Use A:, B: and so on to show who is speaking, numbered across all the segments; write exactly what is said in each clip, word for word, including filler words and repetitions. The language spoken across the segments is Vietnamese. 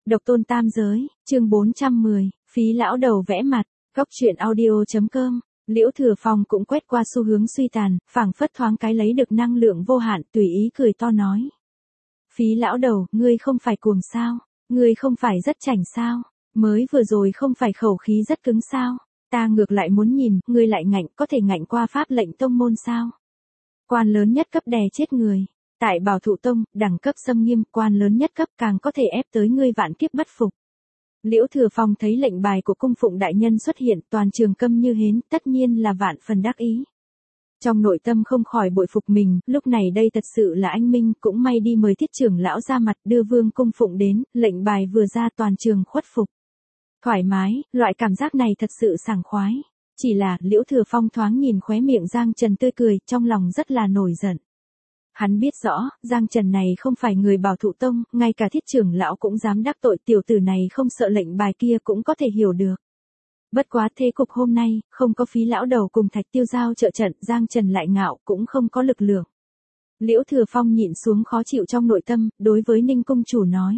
A: Độc tôn tam giới, chương bốn trăm mười, phí lão đầu vẽ mặt, góc truyện audio.com. Liễu Thừa Phong cũng quét qua xu hướng suy tàn, phảng phất thoáng cái lấy được năng lượng vô hạn, tùy ý cười to nói. Phí lão đầu, ngươi không phải cuồng sao? Ngươi không phải rất chảnh sao? Mới vừa rồi không phải khẩu khí rất cứng sao? Ta ngược lại muốn nhìn, ngươi lại ngạnh, có thể ngạnh qua pháp lệnh tông môn sao? Quan lớn nhất cấp đè chết người. Tại Bảo Thụ Tông, đẳng cấp xâm nghiêm, quan lớn nhất cấp càng có thể ép tới ngươi vạn kiếp bất phục. Liễu Thừa Phong thấy lệnh bài của cung phụng đại nhân xuất hiện, toàn trường câm như hến, tất nhiên là vạn phần đắc ý. Trong nội tâm không khỏi bội phục mình, lúc này đây thật sự là anh minh, cũng may đi mời Thiết trưởng lão ra mặt đưa vương cung phụng đến, lệnh bài vừa ra toàn trường khuất phục. Thoải mái, loại cảm giác này thật sự sảng khoái. Chỉ là, Liễu Thừa Phong thoáng nhìn khóe miệng Giang Trần tươi cười, trong lòng rất là nổi giận. Hắn biết rõ, Giang Trần này không phải người Bảo Thụ Tông, ngay cả Thiết trưởng lão cũng dám đắc tội, tiểu tử này không sợ lệnh bài kia cũng có thể hiểu được. Bất quá thế cục hôm nay, không có phí lão đầu cùng Thạch Tiêu Giao trợ trận, Giang Trần lại ngạo, cũng không có lực lượng. Liễu Thừa Phong nhịn xuống khó chịu trong nội tâm, đối với Ninh Cung Chủ nói.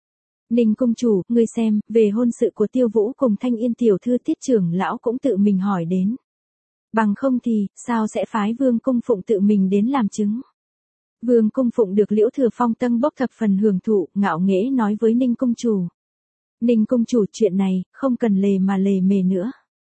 A: Ninh Cung Chủ, ngươi xem, về hôn sự của Tiêu Vũ cùng Thanh Yên tiểu thư Thiết trưởng lão cũng tự mình hỏi đến. Bằng không thì, sao sẽ phái Vương Cung Phụng tự mình đến làm chứng? Vương Cung Phụng được Liễu Thừa Phong tâng bốc thập phần hưởng thụ, ngạo nghễ nói với Ninh Cung Chủ. Ninh Cung Chủ, chuyện này, không cần lề mà lề mề nữa.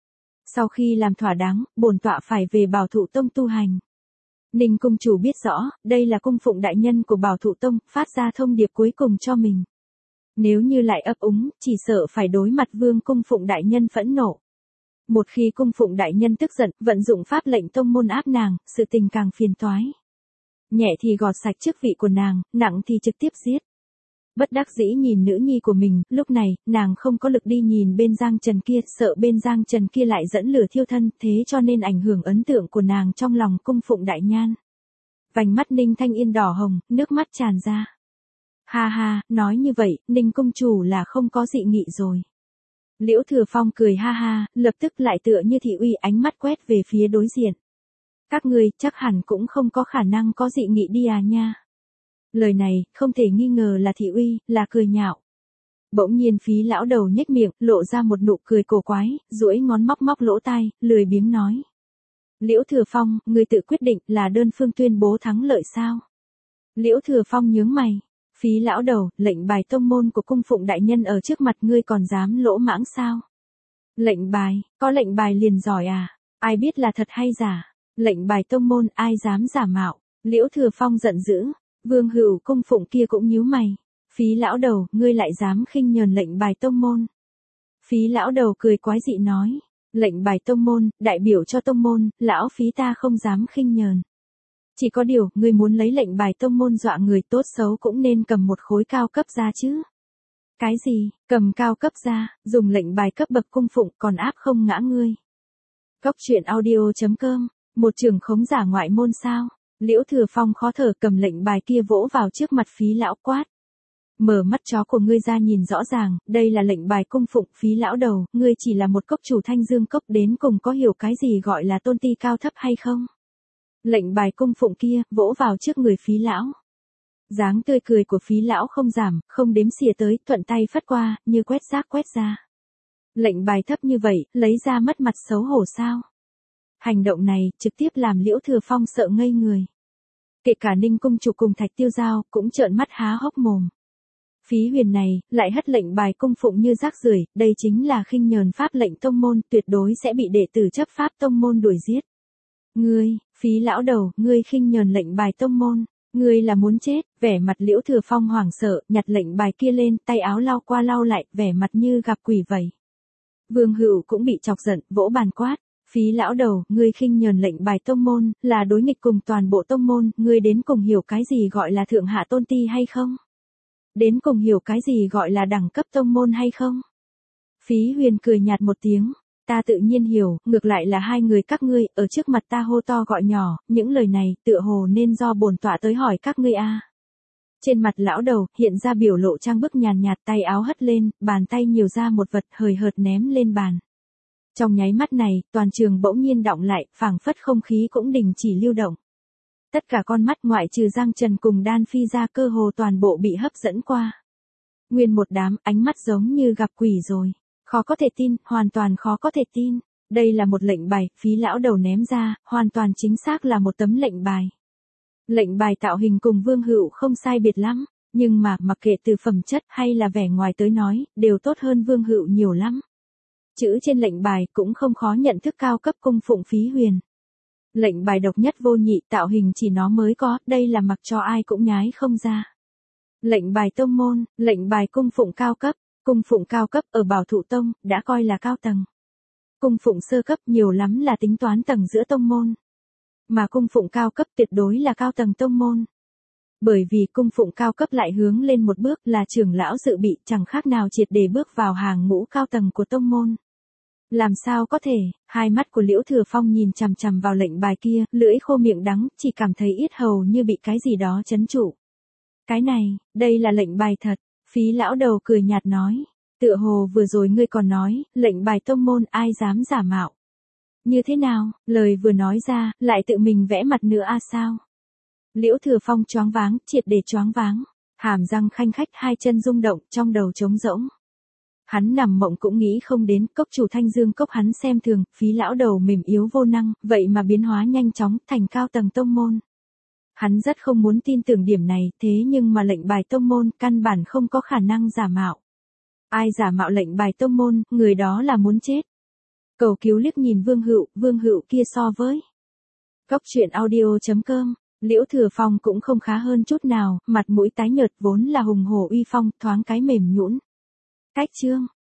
A: Sau khi làm thỏa đáng, bổn tọa phải về Bảo Thụ Tông tu hành. Ninh Cung Chủ biết rõ, đây là cung phụng đại nhân của Bảo Thụ Tông, phát ra thông điệp cuối cùng cho mình. Nếu như lại ấp úng, chỉ sợ phải đối mặt Vương Cung Phụng đại nhân phẫn nộ. Một khi cung phụng đại nhân tức giận, vận dụng pháp lệnh tông môn áp nàng, sự tình càng phiền toái. Nhẹ thì gọt sạch chức vị của nàng, nặng thì trực tiếp giết. Bất đắc dĩ nhìn nữ nhi của mình, lúc này, nàng không có lực đi nhìn bên Giang Trần kia, sợ bên Giang Trần kia lại dẫn lửa thiêu thân, thế cho nên ảnh hưởng ấn tượng của nàng trong lòng cung phụng đại nhan. Vành mắt Ninh Thanh Yên đỏ hồng, nước mắt tràn ra. Ha ha, nói như vậy, Ninh Cung Chủ là không có dị nghị rồi. Liễu Thừa Phong cười ha ha, lập tức lại tựa như thị uy ánh mắt quét về phía đối diện. Các ngươi chắc hẳn cũng không có khả năng có dị nghị đi à nha. Lời này, không thể nghi ngờ là thị uy, là cười nhạo. Bỗng nhiên phí lão đầu nhếch miệng, lộ ra một nụ cười cổ quái, duỗi ngón móc móc lỗ tai, lười biếng nói. Liễu Thừa Phong, ngươi tự quyết định là đơn phương tuyên bố thắng lợi sao? Liễu Thừa Phong nhướng mày. Phí lão đầu, lệnh bài tông môn của cung phụng đại nhân ở trước mặt ngươi còn dám lỗ mãng sao? Lệnh bài, có lệnh bài liền giỏi à? Ai biết là thật hay giả? Lệnh bài tông môn ai dám giả mạo? Liễu Thừa Phong giận dữ. Vương Hữu cung phụng kia cũng nhíu mày. Phí lão đầu, ngươi lại dám khinh nhờn lệnh bài tông môn? Phí lão đầu cười quái dị nói. Lệnh bài tông môn, đại biểu cho tông môn, lão phí ta không dám khinh nhờn. Chỉ có điều, ngươi muốn lấy lệnh bài tông môn dọa người tốt xấu cũng nên cầm một khối cao cấp ra chứ. Cái gì, cầm cao cấp ra, dùng lệnh bài cấp bậc cung phụng còn áp không ngã ngươi. Góc truyện audio.com, một trường khống giả ngoại môn sao? Liễu Thừa Phong khó thở cầm lệnh bài kia vỗ vào trước mặt phí lão quát. Mở mắt chó của ngươi ra nhìn rõ ràng, đây là lệnh bài cung phụng phí lão đầu, ngươi chỉ là một cốc chủ thanh dương cốc đến cùng có hiểu cái gì gọi là tôn ti cao thấp hay không? Lệnh bài cung phụng kia, vỗ vào trước người phí lão. Dáng tươi cười của phí lão không giảm, không đếm xỉa tới, thuận tay phất qua, như quét rác quét ra. Lệnh bài thấp như vậy, lấy ra mất mặt xấu hổ sao? Hành động này, trực tiếp làm Liễu Thừa Phong sợ ngây người. Kể cả Ninh Cung Chủ cùng Thạch Tiêu Giao, cũng trợn mắt há hốc mồm. Phí huyền này, lại hất lệnh bài cung phụng như rác rưởi, đây chính là khinh nhờn pháp lệnh tông môn, tuyệt đối sẽ bị đệ tử chấp pháp tông môn đuổi giết. Ngươi, phí lão đầu, ngươi khinh nhờn lệnh bài tông môn, ngươi là muốn chết, vẻ mặt Liễu Thừa Phong hoảng sợ, nhặt lệnh bài kia lên, tay áo lau qua lau lại, vẻ mặt như gặp quỷ vậy. Vương Hữu cũng bị chọc giận, vỗ bàn quát. Phí lão đầu, ngươi khinh nhờn lệnh bài tông môn, là đối nghịch cùng toàn bộ tông môn, ngươi đến cùng hiểu cái gì gọi là thượng hạ tôn ti hay không? Đến cùng hiểu cái gì gọi là đẳng cấp tông môn hay không? Phí huyền cười nhạt một tiếng, ta tự nhiên hiểu, ngược lại là hai người các ngươi, ở trước mặt ta hô to gọi nhỏ, những lời này, tựa hồ nên do bổn tọa tới hỏi các ngươi a. À. Trên mặt lão đầu, hiện ra biểu lộ trang bức nhàn nhạt, tay áo hất lên, bàn tay nhiều ra một vật hời hợt ném lên bàn. Trong nháy mắt này, toàn trường bỗng nhiên đọng lại, phảng phất không khí cũng đình chỉ lưu động. Tất cả con mắt ngoại trừ Giang Trần cùng Đan Phi ra cơ hồ toàn bộ bị hấp dẫn qua. Nguyên một đám ánh mắt giống như gặp quỷ rồi. Khó có thể tin, hoàn toàn khó có thể tin. Đây là một lệnh bài, Phí lão đầu ném ra, hoàn toàn chính xác là một tấm lệnh bài. Lệnh bài tạo hình cùng Vương Hựu không sai biệt lắm, nhưng mà mặc kệ từ phẩm chất hay là vẻ ngoài tới nói, đều tốt hơn Vương Hựu nhiều lắm. Chữ trên lệnh bài cũng không khó nhận thức cao cấp cung phụng Phí Huyền. Lệnh bài độc nhất vô nhị, tạo hình chỉ nó mới có, đây là mặc cho ai cũng nhái không ra. Lệnh bài tông môn, lệnh bài cung phụng cao cấp, cung phụng cao cấp ở Bảo Thụ Tông, đã coi là cao tầng. Cung phụng sơ cấp nhiều lắm là tính toán tầng giữa tông môn. Mà cung phụng cao cấp tuyệt đối là cao tầng tông môn. Bởi vì cung phụng cao cấp lại hướng lên một bước là trưởng lão dự bị chẳng khác nào triệt để bước vào hàng ngũ cao tầng của tông môn. Làm sao có thể, hai mắt của Liễu Thừa Phong nhìn chằm chằm vào lệnh bài kia, lưỡi khô miệng đắng, chỉ cảm thấy yết hầu như bị cái gì đó trấn trụ. Cái này, đây là lệnh bài thật, Phí lão đầu cười nhạt nói. Tựa hồ vừa rồi ngươi còn nói, lệnh bài tông môn ai dám giả mạo. Như thế nào, lời vừa nói ra, lại tự mình vẽ mặt nữa a à sao? Liễu Thừa Phong choáng váng, triệt để choáng váng, hàm răng khanh khách, hai chân rung động, trong đầu trống rỗng. Hắn nằm mộng cũng nghĩ không đến, cốc chủ Thanh Dương cốc hắn xem thường, Phí lão đầu mềm yếu vô năng, vậy mà biến hóa nhanh chóng, thành cao tầng tông môn. Hắn rất không muốn tin tưởng điểm này, thế nhưng mà lệnh bài tông môn, căn bản không có khả năng giả mạo. Ai giả mạo lệnh bài tông môn, người đó là muốn chết. Cầu cứu liếc nhìn Vương Hựu, Vương Hựu kia so với Cốc truyện audio chấm com, Liễu Thừa Phong cũng không khá hơn chút nào, mặt mũi tái nhợt vốn là hùng hổ uy phong, thoáng cái mềm nhũn. Cách chương